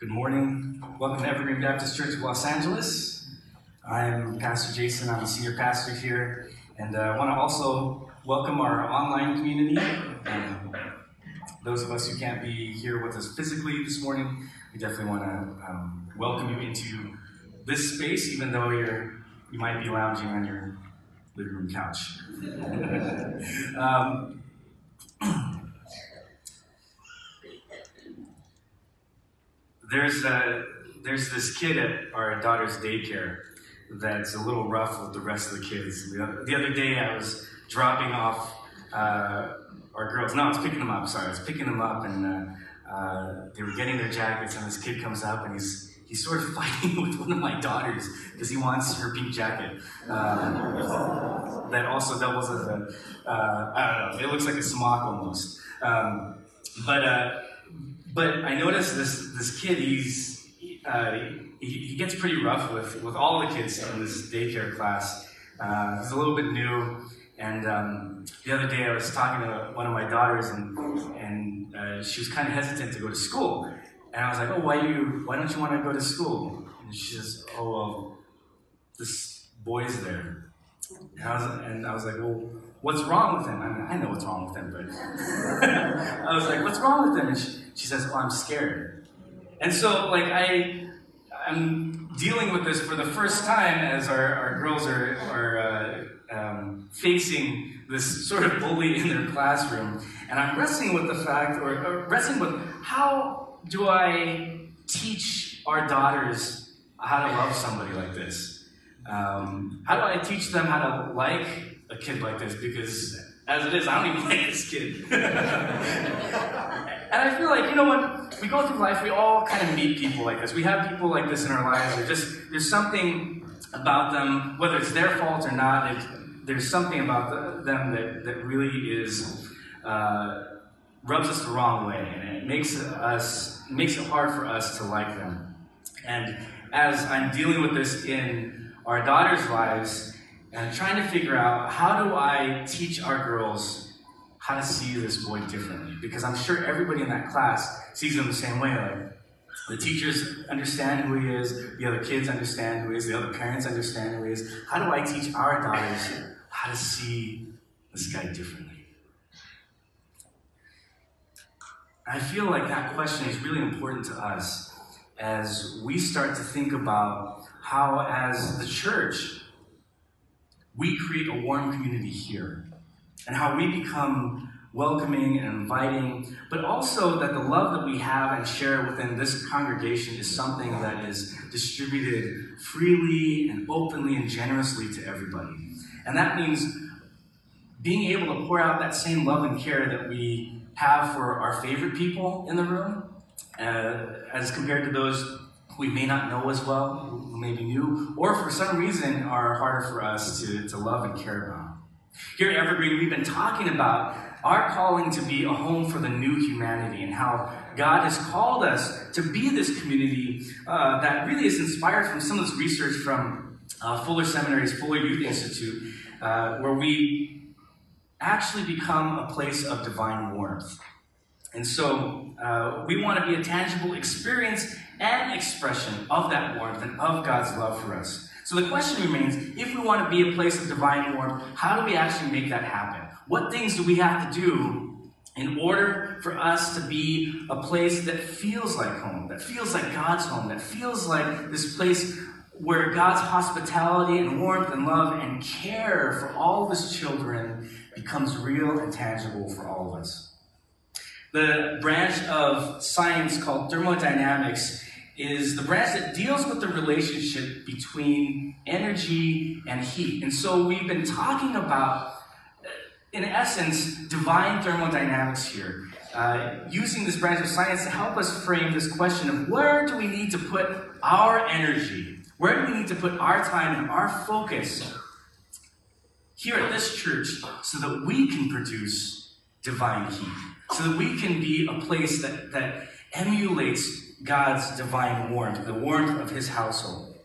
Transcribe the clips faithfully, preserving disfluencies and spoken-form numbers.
Good morning. Welcome to Evergreen Baptist Church of Los Angeles. I'm Pastor Jason. I'm the senior pastor here. And uh, I want to also welcome our online community. Um, those of us who can't be here with us physically this morning, we definitely want to um, welcome you into this space, even though you're you might be lounging on your living room couch. um, There's a, there's this kid at our daughter's daycare that's a little rough with the rest of the kids. The other day I was dropping off uh, our girls. No, I was picking them up, sorry. I was picking them up and uh, uh, they were getting their jackets and this kid comes up and he's he's sort of fighting with one of my daughters because he wants her pink jacket. Uh, that also doubles as a, uh, I don't know, it looks like a smock almost. Um, but uh, But I noticed this this kid, he's uh, he, he gets pretty rough with, with all the kids in this daycare class. Uh, he's a little bit new, and um, the other day I was talking to one of my daughters, and and uh, she was kind of hesitant to go to school. And I was like, oh, why you why don't you want to go to school? And she says, oh, well, this boy's there. And I was, and I was like, well, what's wrong with him? I mean, I know what's wrong with him, but I was like, what's wrong with him? And she, she says, oh, I'm scared. And so, like, I, I'm dealing with this for the first time as our, our girls are, are uh, um, facing this sort of bully in their classroom. And I'm wrestling with the fact, or, or wrestling with, how do I teach our daughters how to love somebody like this? Um, how do I teach them how to like a kid like this? Because as it is, I don't even like this kid. And I feel like, you know, when we go through life, we all kind of meet people like this. We have people like this in our lives. Or just there's something about them, whether it's their fault or not. It, there's something about the, them that that really is uh, rubs us the wrong way, and it makes us it makes it hard for us to like them. And as I'm dealing with this in our daughters' lives, and trying to figure out, how do I teach our girls how to see this boy differently? Because I'm sure everybody in that class sees him the same way. Like, the teachers understand who he is, the other kids understand who he is, the other parents understand who he is. How do I teach our daughters how to see this guy differently? I feel like that question is really important to us as we start to think about how, as the church, we create a warm community here, and how we become welcoming and inviting, but also that the love that we have and share within this congregation is something that is distributed freely and openly and generously to everybody. And that means being able to pour out that same love and care that we have for our favorite people in the room, uh, as compared to those we may not know as well, who may be new, or for some reason are harder for us to, to love and care about. Here at Evergreen, we've been talking about our calling to be a home for the new humanity, and how God has called us to be this community uh, that really is inspired from some of this research from uh, Fuller Seminary's Fuller Youth Institute, uh, where we actually become a place of divine warmth. And so uh, we want to be a tangible experience and expression of that warmth and of God's love for us. So the question remains, if we want to be a place of divine warmth, how do we actually make that happen? What things do we have to do in order for us to be a place that feels like home, that feels like God's home, that feels like this place where God's hospitality and warmth and love and care for all of his children becomes real and tangible for all of us? The branch of science called thermodynamics is the branch that deals with the relationship between energy and heat. And so we've been talking about, in essence, divine thermodynamics here, uh, using this branch of science to help us frame this question of, where do we need to put our energy? Where do we need to put our time and our focus here at this church so that we can produce divine heat? So that we can be a place that, that emulates God's divine warmth, the warmth of his household.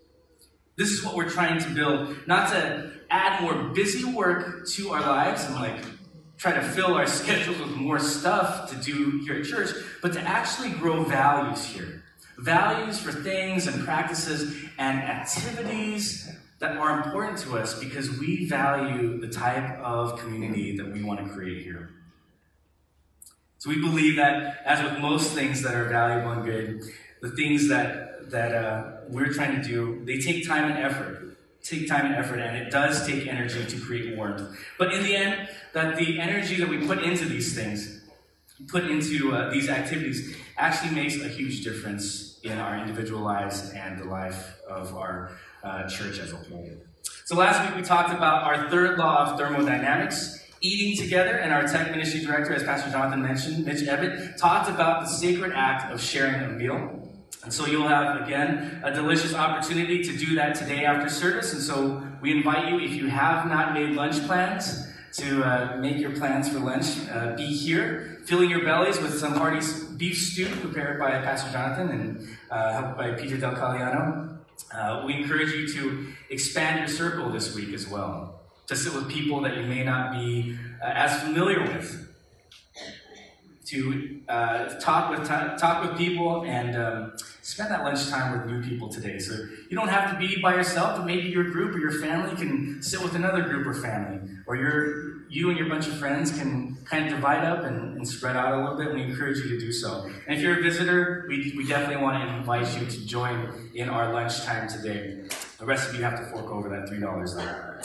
This is what we're trying to build, not to add more busy work to our lives and like try to fill our schedules with more stuff to do here at church, but to actually grow values here. values for things and practices and activities that are important to us because we value the type of community that we want to create here. So we believe that, as with most things that are valuable and good, the things that, that uh, we're trying to do, they take time and effort. Take time and effort, and it does take energy to create warmth. But in the end, that the energy that we put into these things, put into uh, these activities, actually makes a huge difference in our individual lives and the life of our uh, church as a whole. So last week we talked about our third law of thermodynamics, eating together, and our tech ministry director, as Pastor Jonathan mentioned, Mitch Ebbett, talked about the sacred act of sharing a meal. And so you'll have, again, a delicious opportunity to do that today after service. And so we invite you, if you have not made lunch plans, to uh, make your plans for lunch. Uh, be here, filling your bellies with some hearty beef stew prepared by Pastor Jonathan and uh, helped by Peter Del Cagliano. Uh, we encourage you to expand your circle this week as well, to sit with people that you may not be uh, as familiar with, to uh, talk with talk with people and um, spend that lunchtime with new people today. So you don't have to be by yourself, but maybe your group or your family can sit with another group or family, or your you and your bunch of friends can kind of divide up and, and spread out a little bit. We encourage you to do so. And if you're a visitor, we, we definitely want to invite you to join in our lunchtime today. The rest of you have to fork over that three dollars there.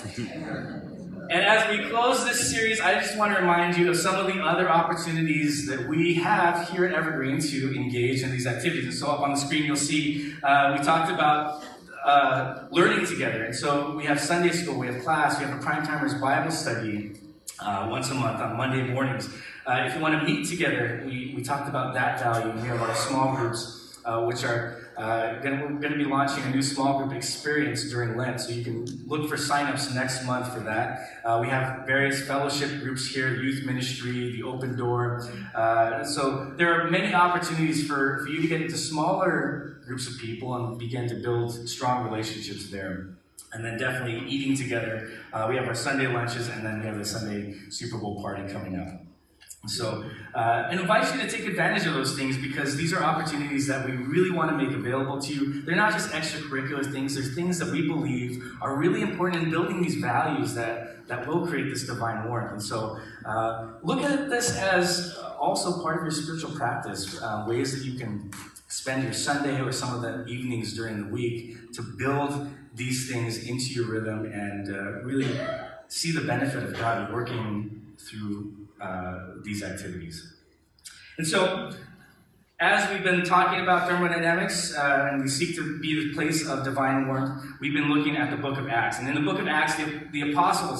And as we close this series, I just want to remind you of some of the other opportunities that we have here at Evergreen to engage in these activities. And so up on the screen, you'll see uh, we talked about uh, learning together. And so we have Sunday school, we have class, we have a Prime Timers Bible study uh, once a month on Monday mornings. Uh, if you want to meet together, we, we talked about that value. We have our small groups, uh, which are Uh, gonna, we're going to be launching a new small group experience during Lent, so you can look for signups next month for that. Uh, we have various fellowship groups here, youth ministry, the open door. Uh, so there are many opportunities for, for you to get into smaller groups of people and begin to build strong relationships there. And then definitely eating together. Uh, we have our Sunday lunches, and then we have the Sunday Super Bowl party coming up. So uh, I invite you to take advantage of those things because these are opportunities that we really want to make available to you. They're not just extracurricular things. They're things that we believe are really important in building these values that, that will create this divine warmth. And so uh, look at this as also part of your spiritual practice, uh, ways that you can spend your Sunday or some of the evenings during the week to build these things into your rhythm and uh, really see the benefit of God working through Uh, these activities. And so, as we've been talking about thermodynamics, uh, and we seek to be the place of divine warmth, we've been looking at the book of Acts. And in the book of Acts, the, the apostles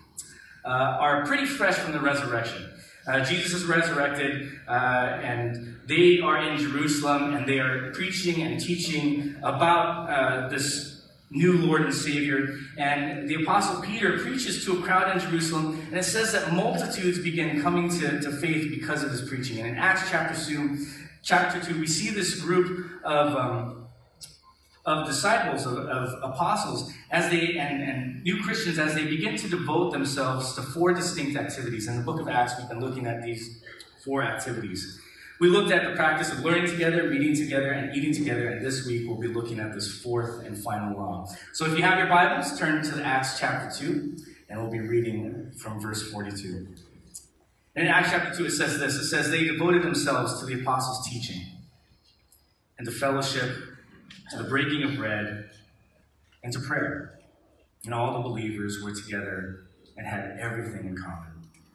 uh, are pretty fresh from the resurrection. Uh, Jesus is resurrected, uh, and they are in Jerusalem, and they are preaching and teaching about uh, this new Lord and Savior. And the Apostle Peter preaches to a crowd in Jerusalem, and it says that multitudes begin coming to, to faith because of his preaching. And in Acts chapter two, chapter two we see this group of, um, of disciples, of, of apostles, as they and, and new Christians, as they begin to devote themselves to four distinct activities. In the book of Acts, we've been looking at these four activities. We looked at the practice of learning together, meeting together, and eating together, and this week we'll be looking at this fourth and final law. So if you have your Bibles, turn to Acts chapter two, and we'll be reading from verse forty-two. And in Acts chapter two it says this, it says, they devoted themselves to the apostles' teaching, and to fellowship, to the breaking of bread, and to prayer. And all the believers were together and had everything in common.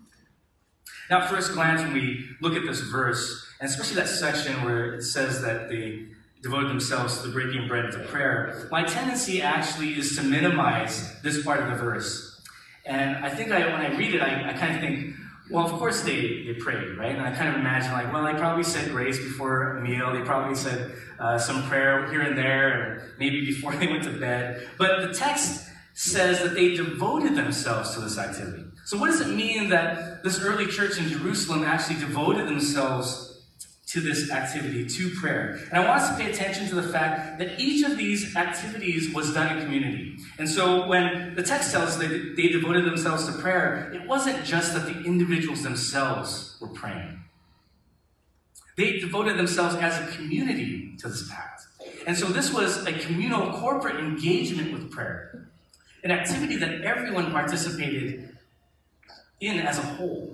Now, at first glance, when we look at this verse, and especially that section where it says that they devoted themselves to the breaking of bread and to prayer, my tendency actually is to minimize this part of the verse. And I think I, when I read it, I, I kind of think, well, of course they, they prayed, right? And I kind of imagine, like, well, they probably said grace before a meal. They probably said uh, some prayer here and there, or maybe before they went to bed. But the text says that they devoted themselves to this activity. So what does it mean that this early church in Jerusalem actually devoted themselves to this activity, to prayer? And I want us to pay attention to the fact that each of these activities was done in community. And so when the text tells us that they devoted themselves to prayer, it wasn't just that the individuals themselves were praying. They devoted themselves as a community to this act. And so this was a communal corporate engagement with prayer, an activity that everyone participated in as a whole.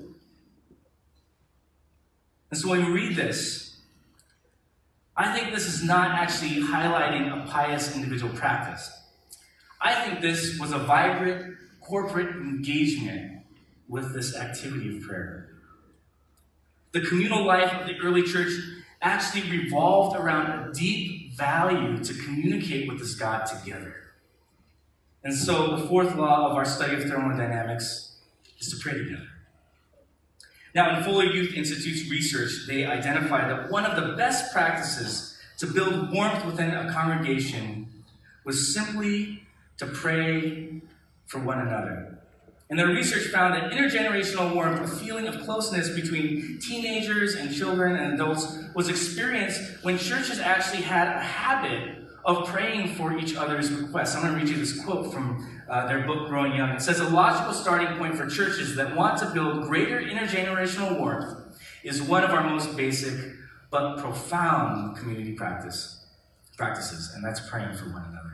And so when we read this, I think this is not actually highlighting a pious individual practice. I think this was a vibrant corporate engagement with this activity of prayer. The communal life of the early church actually revolved around a deep value to communicate with this God together. And so the fourth law of our study of thermodynamics is to pray together. Now, in Fuller Youth Institute's research, they identified that one of the best practices to build warmth within a congregation was simply to pray for one another. And their research found that intergenerational warmth, a feeling of closeness between teenagers and children and adults, was experienced when churches actually had a habit of praying for each other's requests. I'm going to read you this quote from uh, their book, Growing Young. It says, "A logical starting point for churches that want to build greater intergenerational warmth is one of our most basic but profound community practice practices, and that's praying for one another."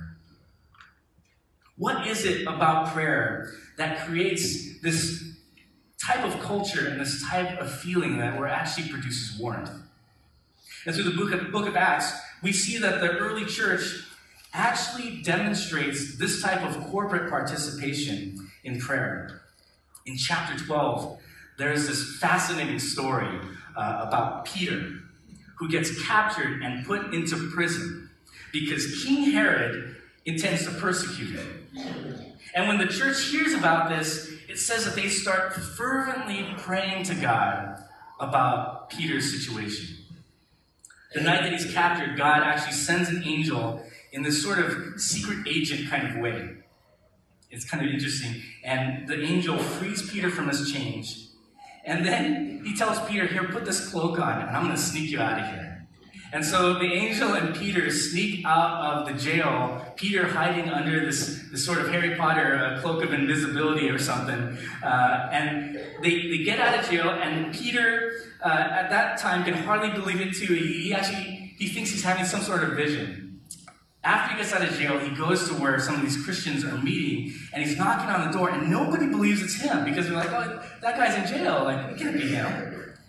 What is it about prayer that creates this type of culture and this type of feeling that where it actually produces warmth? And through the book of, book of Acts, we see that the early church actually demonstrates this type of corporate participation in prayer. In chapter twelve, there is this fascinating story uh, about Peter, who gets captured and put into prison because King Herod intends to persecute him. And when the church hears about this, it says that they start fervently praying to God about Peter's situation. The night that he's captured, God actually sends an angel in this sort of secret agent kind of way. It's kind of interesting. And the angel frees Peter from his chains. And then he tells Peter, "Here, put this cloak on, and I'm going to sneak you out of here." And so the angel and Peter sneak out of the jail, Peter hiding under this, this sort of Harry Potter uh, cloak of invisibility or something. Uh, and they, they get out of jail, and Peter, uh, at that time, can hardly believe it too. He, he actually he thinks he's having some sort of vision. After he gets out of jail, he goes to where some of these Christians are meeting, and he's knocking on the door, and nobody believes it's him, because they're like, "Oh, that guy's in jail. Like, it can't be him."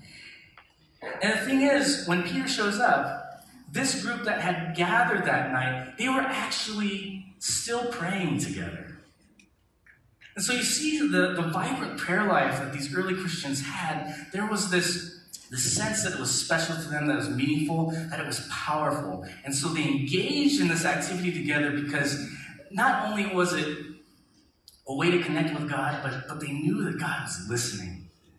And the thing is, when Peter shows up, this group that had gathered that night, they were actually still praying together. And so you see the, the vibrant prayer life that these early Christians had. There was this, this sense that it was special to them, that it was meaningful, that it was powerful. And so they engaged in this activity together because not only was it a way to connect with God, but, but they knew that God was listening.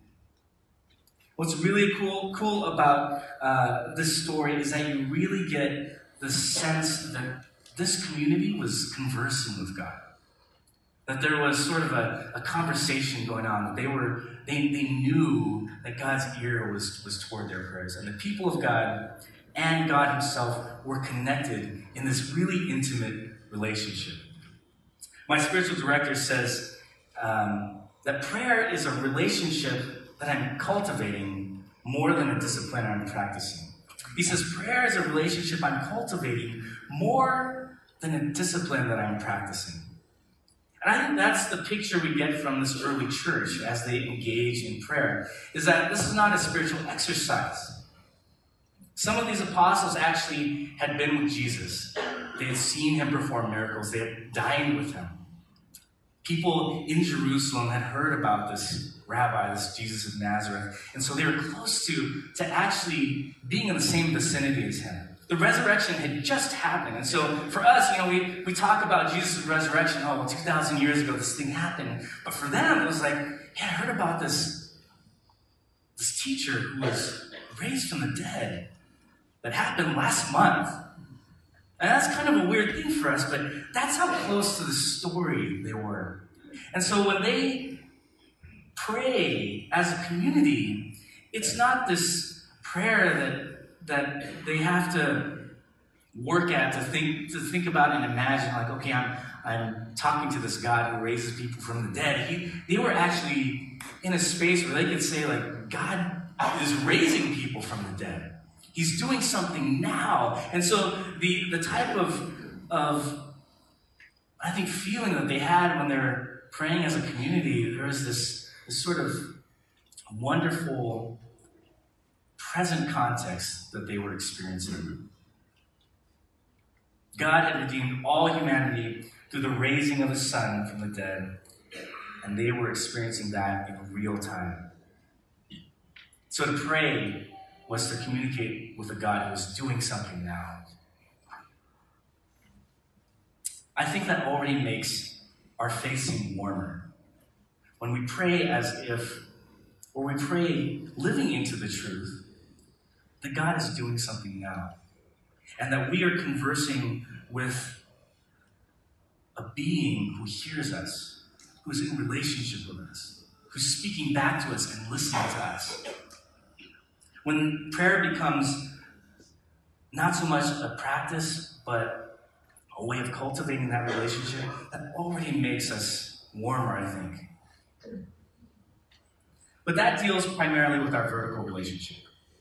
What's really cool, cool about uh, this story is that you really get the sense that this community was conversing with God. That there was sort of a, a conversation going on. That they were, they, they knew that God's ear was, was toward their prayers. And the people of God and God himself were connected in this really intimate relationship. My spiritual director says um, that prayer is a relationship that I'm cultivating more than a discipline I'm practicing. He says prayer is a relationship I'm cultivating more than a discipline that I'm practicing. And I think that's the picture we get from this early church as they engage in prayer, is that this is not a spiritual exercise. Some of these apostles actually had been with Jesus. They had seen him perform miracles. They had dined with him. People in Jerusalem had heard about this rabbi, this Jesus of Nazareth. And so they were close to, to actually being in the same vicinity as him. The resurrection had just happened. And so for us, you know, we, we talk about Jesus' resurrection. Oh, well, two thousand years ago, this thing happened. But for them, it was like, yeah, I heard about this, this teacher who was raised from the dead that happened last month. And that's kind of a weird thing for us, but that's how close to the story they were. And so when they pray as a community, it's not this prayer that, that they have to work at, to think to think about and imagine, like, okay, I'm I'm talking to this God who raises people from the dead. He, they were actually in a space where they could say, like, God is raising people from the dead. He's doing something now. And so the, the type of, of, I think, feeling that they had when they were praying as a community, there was this, this sort of wonderful present context that they were experiencing. God had redeemed all humanity through the raising of his Son from the dead, and they were experiencing that in real time. So to pray was to communicate with a God who was doing something now. I think that already makes our faith seem warmer. When we pray as if, or we pray living into the truth, that God is doing something now. And that we are conversing with a being who hears us, who is in relationship with us, who's speaking back to us and listening to us. When prayer becomes not so much a practice, but a way of cultivating that relationship, that already makes us warmer, I think. But that deals primarily with our vertical relationship.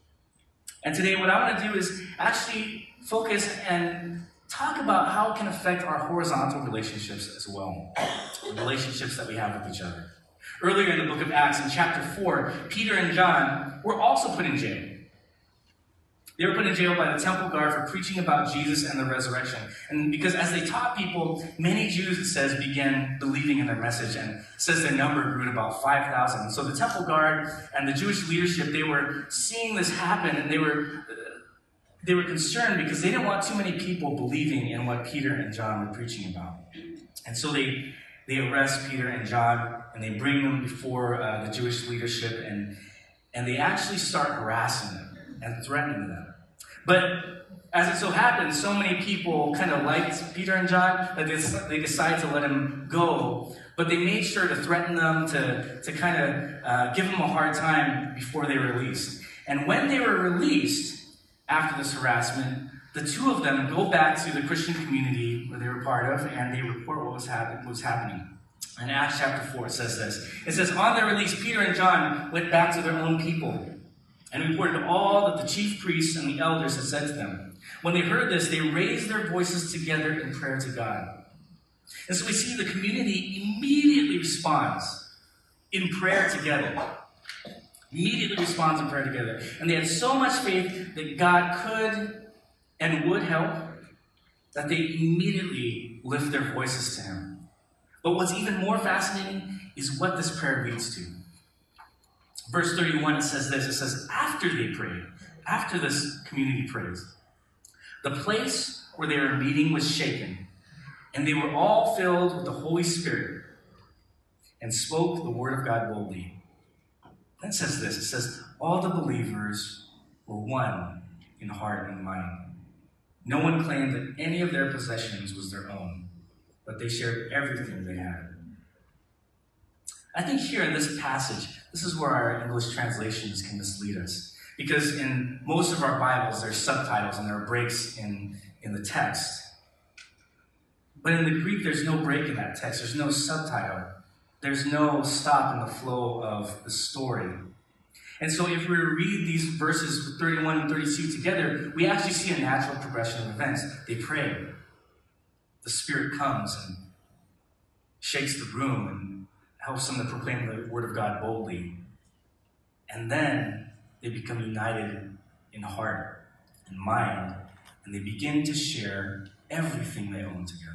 And today what I want to do is actually focus and talk about how it can affect our horizontal relationships as well, the relationships that we have with each other. Earlier in the book of Acts, in chapter four, Peter and John were also put in jail. They were put in jail by the temple guard for preaching about Jesus and the resurrection. And because as they taught people, many Jews, it says, began believing in their message. And it says their number grew to about five thousand. So the temple guard and the Jewish leadership, they were seeing this happen, and they were, they were concerned because they didn't want too many people believing in what Peter and John were preaching about. And so they, they arrest Peter and John, and they bring them before uh, the Jewish leadership, and, and they actually start harassing them and threatening them. But as it so happened, so many people kind of liked Peter and John that they, they decided to let him go. But they made sure to threaten them, to, to kind of uh, give them a hard time before they were released. And when they were released, after this harassment, the two of them go back to the Christian community where they were part of, and they report what was, happen- what was happening. In Acts chapter four, it says this. It says, on their release, Peter and John went back to their own people and reported all that the chief priests and the elders had said to them. When they heard this, they raised their voices together in prayer to God. And so we see the community immediately responds in prayer together. Immediately responds in prayer together. And they had so much faith that God could and would help that they immediately lift their voices to him. But what's even more fascinating is what this prayer leads to. Verse thirty-one, it says this. It says, after they prayed, after this community prays, the place where they were meeting was shaken, and they were all filled with the Holy Spirit and spoke the word of God boldly. Then it says this. It says, all the believers were one in heart and mind. No one claimed that any of their possessions was their own, but they shared everything they had. I think here in this passage, this is where our English translations can mislead us. Because in most of our Bibles, there's subtitles and there are breaks in, in the text. But in the Greek, there's no break in that text. There's no subtitle. There's no stop in the flow of the story. And so if we were to read these verses thirty-one and thirty-two together, we actually see a natural progression of events. They pray. The Spirit comes and shakes the room and helps them to proclaim the word of God boldly. And then they become united in heart and mind, and they begin to share everything they own together.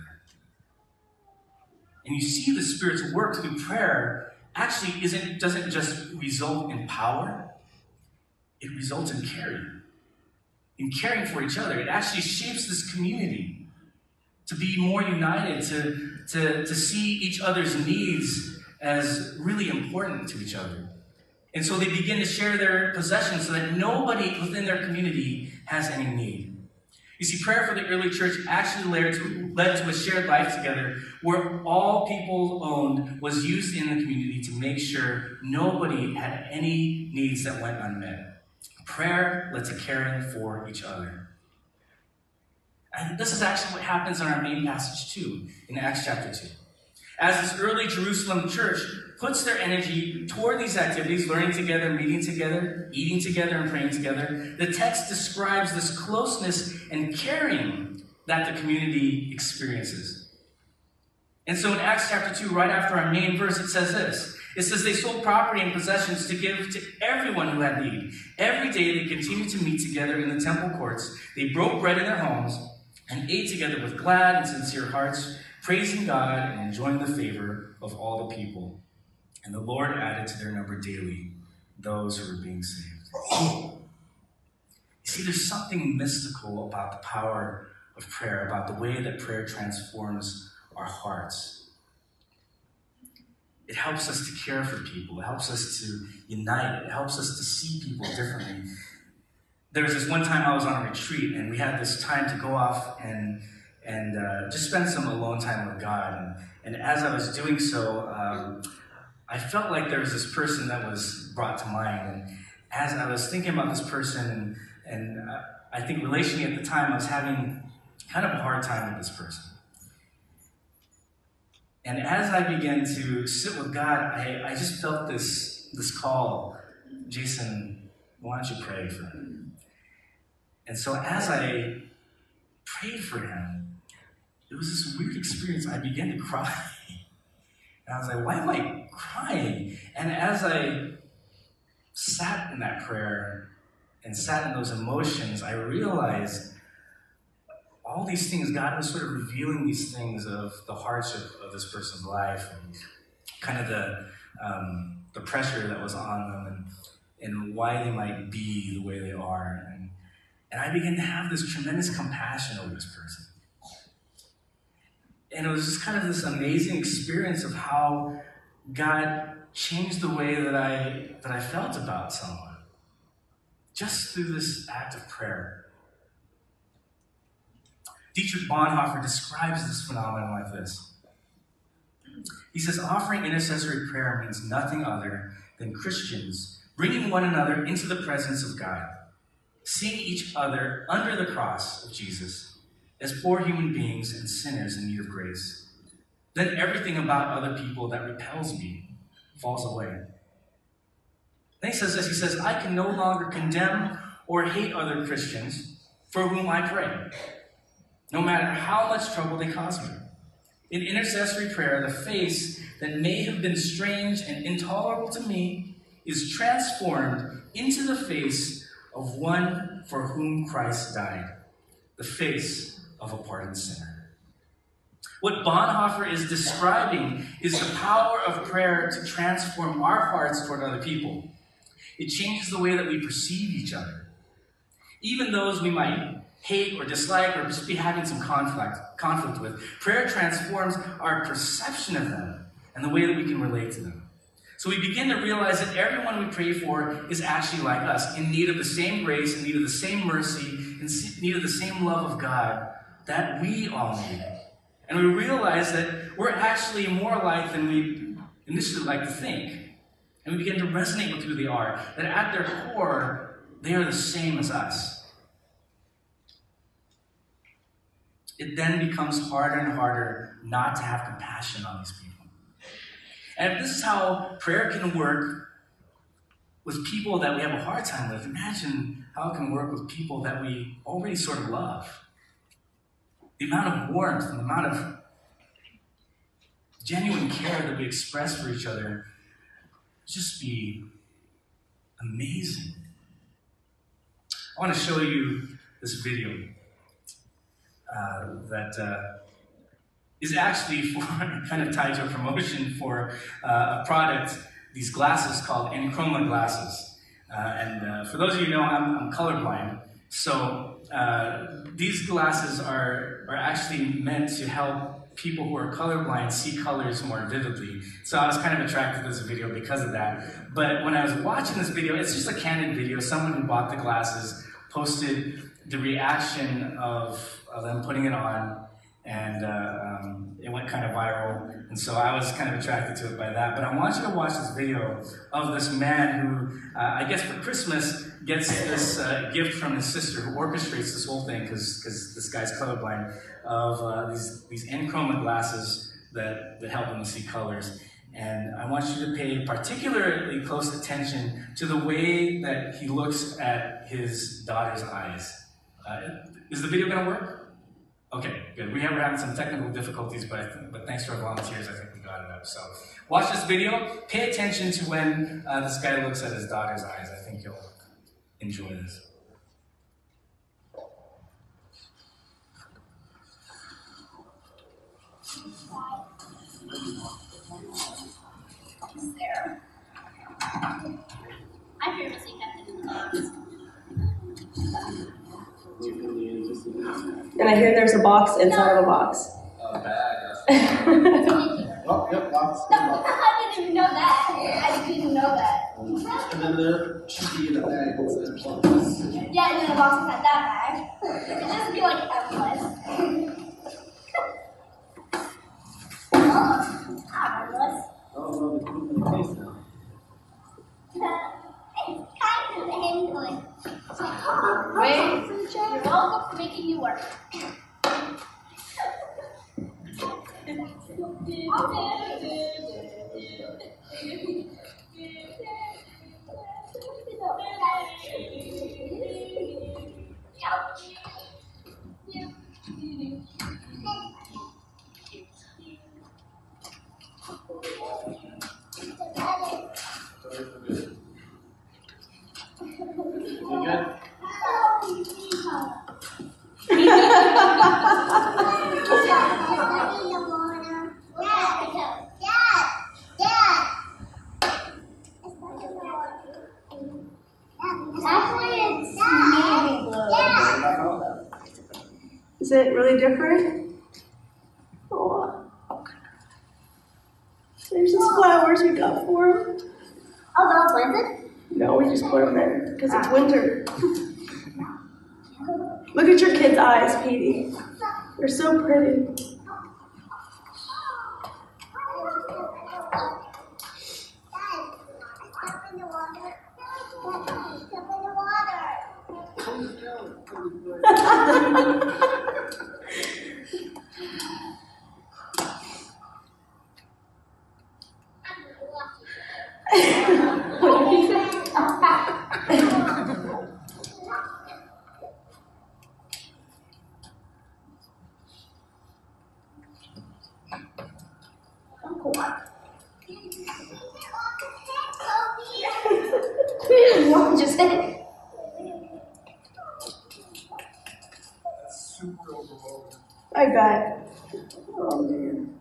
And you see the Spirit's work through prayer actually isn't, doesn't just result in power, it results in caring. In caring for each other. It actually shapes this community to be more united, to, to, to see each other's needs as really important to each other. And so they begin to share their possessions so that nobody within their community has any need. You see, prayer for the early church actually led to, led to a shared life together where all people owned was used in the community to make sure nobody had any needs that went unmet. Prayer led to caring for each other. And this is actually what happens in our main passage too, in Acts chapter two. As this early Jerusalem church puts their energy toward these activities, learning together, meeting together, eating together, and praying together, the text describes this closeness and caring that the community experiences. And so in Acts chapter two, right after our main verse, it says this. It says they sold property and possessions to give to everyone who had need. Every day they continued to meet together in the temple courts. They broke bread in their homes and ate together with glad and sincere hearts, praising God and enjoying the favor of all the people. And the Lord added to their number daily those who were being saved. You see, there's something mystical about the power of prayer, about the way that prayer transforms our hearts. It helps us to care for people. It helps us to unite. It helps us to see people differently. There was this one time I was on a retreat, and we had this time to go off and and uh, just spend some alone time with God. And, and as I was doing so, um, I felt like there was this person that was brought to mind. And as I was thinking about this person, and, and uh, I think relationally at the time, I was having kind of a hard time with this person. And as I began to sit with God, I, I just felt this, this call, Jason, why don't you pray for him? And so as I prayed for him, it was this weird experience. I began to cry. And I was like, why am I crying? And as I sat in that prayer and sat in those emotions, I realized all these things, God was sort of revealing these things of the hardship of this person's life and kind of the um, the pressure that was on them and, and why they might be the way they are. And, and I began to have this tremendous compassion over this person. And it was just kind of this amazing experience of how God changed the way that I that I felt about someone just through this act of prayer. Dietrich Bonhoeffer describes this phenomenon like this. He says, offering intercessory prayer means nothing other than Christians bringing one another into the presence of God, seeing each other under the cross of Jesus as poor human beings and sinners in need of grace. Then everything about other people that repels me falls away. Then he says this, he says, I can no longer condemn or hate other Christians for whom I pray, no matter how much trouble they cause me. In intercessory prayer, the face that may have been strange and intolerable to me is transformed into the face of one for whom Christ died, the face of a pardoned sinner. What Bonhoeffer is describing is the power of prayer to transform our hearts toward other people. It changes the way that we perceive each other. Even those we might hate or dislike or just be having some conflict, conflict with, prayer transforms our perception of them and the way that we can relate to them. So we begin to realize that everyone we pray for is actually like us, in need of the same grace, in need of the same mercy, in need of the same love of God that we all need. And we realize that we're actually more alike than we initially like to think. And we begin to resonate with who they are, that at their core, they are the same as us. It then becomes harder and harder not to have compassion on these people. And if this is how prayer can work with people that we have a hard time with, imagine how it can work with people that we already sort of love. The amount of warmth and the amount of genuine care that we express for each other would just be amazing. I want to show you this video uh, that uh, is actually for, kind of tied to a promotion for uh, a product, these glasses called Enchroma glasses. Uh, and uh, for those of you who know, I'm, I'm colorblind. So uh, these glasses are, are actually meant to help people who are colorblind see colors more vividly. So I was kind of attracted to this video because of that. But when I was watching this video, it's just a candid video. Someone who bought the glasses posted the reaction of, of them putting it on, and uh, um, it went kind of viral. And so I was kind of attracted to it by that. But I want you to watch this video of this man who, uh, I guess for Christmas, gets this uh, gift from his sister, who orchestrates this whole thing, because because this guy's colorblind, of uh, these, these Enchroma glasses that, that help him to see colors. And I want you to pay particularly close attention to the way that he looks at his daughter's eyes. Uh, is the video going to work? Okay, good. We were having some technical difficulties, but, but thanks to our volunteers, I think we got it up. So watch this video. Pay attention to when uh, this guy looks at his daughter's eyes. I think you'll enjoy this. There. I fear to see Captain in the box. And I hear there's a box inside of a box. A bag. Oh, yep, box. No, I didn't even know that. I didn't even know that. And then there should be in a bag that says plugs. Yeah, and then the box inside that bag. It doesn't be like endless. Oh, I'm endless. Oh, no, they put it in the case now. It's kind of endless. Wait, you're welcome for making you work. You good? Is it really different? Oh, there's just flowers we got for him. Oh, they're all planted? No, we just put them there because it's winter. Look at your kids' eyes, Petey. They're so pretty. What did you say? That's super overwhelming. I bet. Oh man.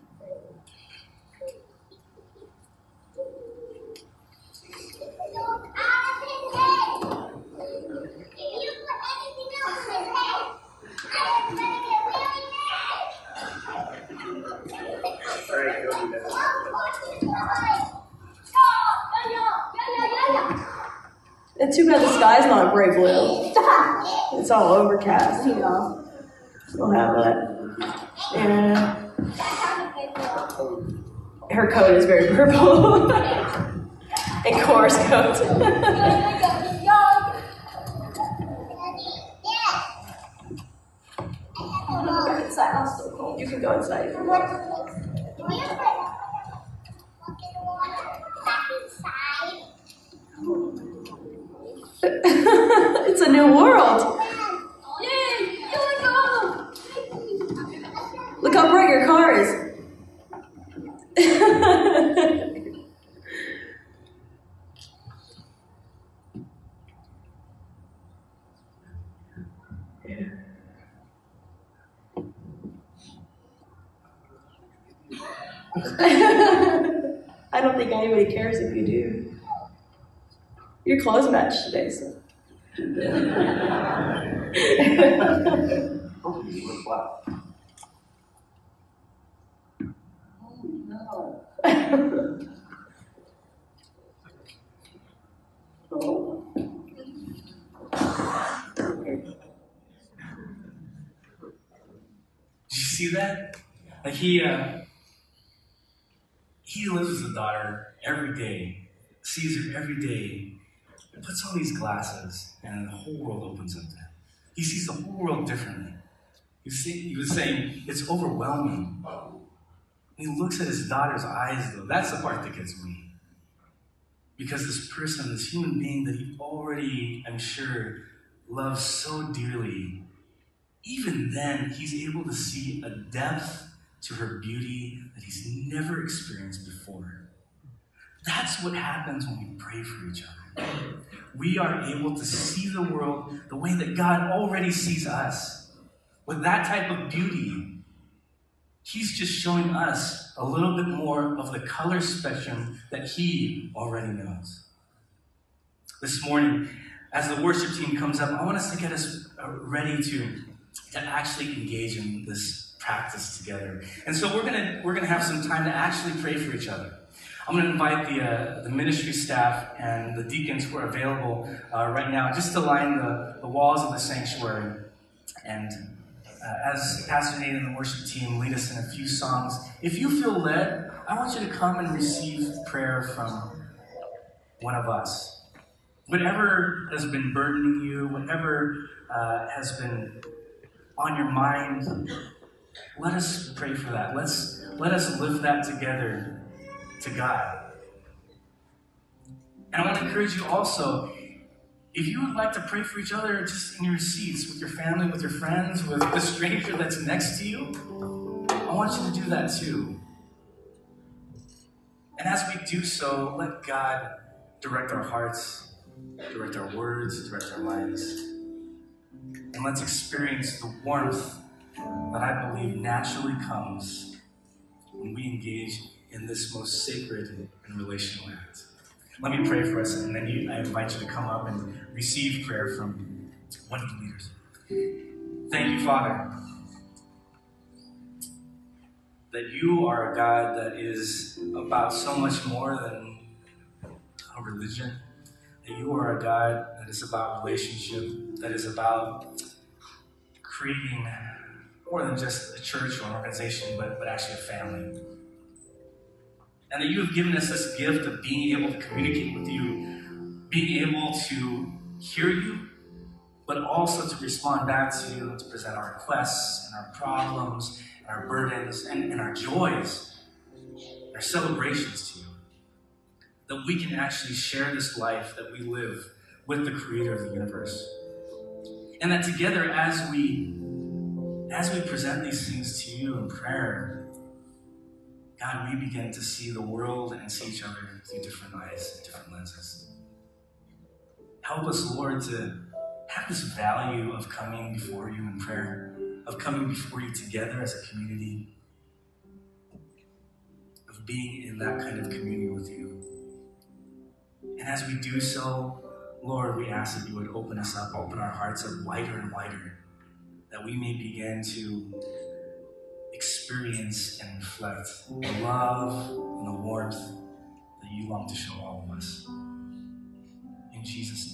Alright, go do that. It's too bad the sky's not gray blue. It's all overcast, you know. We'll have that. Yeah. Her coat is very purple. And Cora's coat. You can go inside. It's a new world. Look how bright your car is. I don't think anybody cares if you do. Your clothes match today, so. Oh, you look black. Oh. Did you see that? Like he, uh, he lives with his daughter every day, sees her every day, puts on these glasses, and the whole world opens up to him. He sees the whole world differently. You see, he was saying it's overwhelming. When he looks at his daughter's eyes, though, that's the part that gets me. Because this person, this human being that he already, I'm sure, loves so dearly, even then, he's able to see a depth to her beauty that he's never experienced before. That's what happens when we pray for each other. We are able to see the world the way that God already sees us. With that type of beauty, he's just showing us a little bit more of the color spectrum that he already knows. This morning, as the worship team comes up, I want us to get us ready to, to actually engage in this practice together. And so we're gonna we're gonna have some time to actually pray for each other. I'm going to invite the uh, the ministry staff and the deacons who are available uh, right now just to line the, the walls of the sanctuary. And uh, as Pastor Nate and the worship team lead us in a few songs, if you feel led, I want you to come and receive prayer from one of us. Whatever has been burdening you, whatever uh, has been on your mind, let us pray for that. Let's let us lift that together to God. And I want to encourage you also, if you would like to pray for each other just in your seats, with your family, with your friends, with the stranger that's next to you, I want you to do that too. And as we do so, let God direct our hearts, direct our words, direct our lives. And let's experience the warmth that I believe naturally comes when we engage in this most sacred and relational act. Let me pray for us, and then you, I invite you to come up and receive prayer from one of the leaders. Thank you, Father, that you are a God that is about so much more than a religion, that you are a God that is about relationship, that is about creating more than just a church or an organization, but, but actually a family. And that you have given us this gift of being able to communicate with you, being able to hear you, but also to respond back to you, to present our requests and our problems and our burdens and, and our joys, and our celebrations to you. That we can actually share this life that we live with the creator of the universe. And that together, as we, as we present these things to you in prayer, God, we begin to see the world and see each other through different eyes and different lenses. Help us, Lord, to have this value of coming before you in prayer, of coming before you together as a community, of being in that kind of communion with you. And as we do so, Lord, we ask that you would open us up, open our hearts up wider and wider, that we may begin to experience and reflect the love and the warmth that you long to show all of us. In Jesus' name.